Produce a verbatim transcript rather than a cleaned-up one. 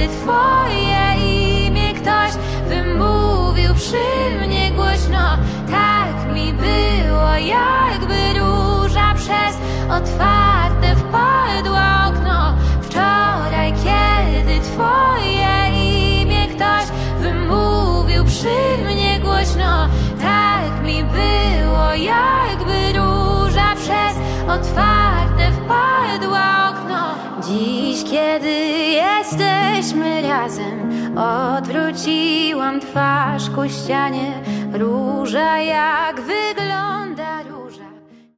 Twoje imię ktoś wymówił przy mnie głośno. Tak mi było, jakby róża przez otwarte wpadło okno. Wczoraj, kiedy Twoje imię ktoś wymówił przy mnie głośno. Tak mi było, jakby róża przez otwarte wpadło okno. Dziś, kiedy jesteśmy razem, odwróciłam twarz ku ścianie. Róża jak wygląda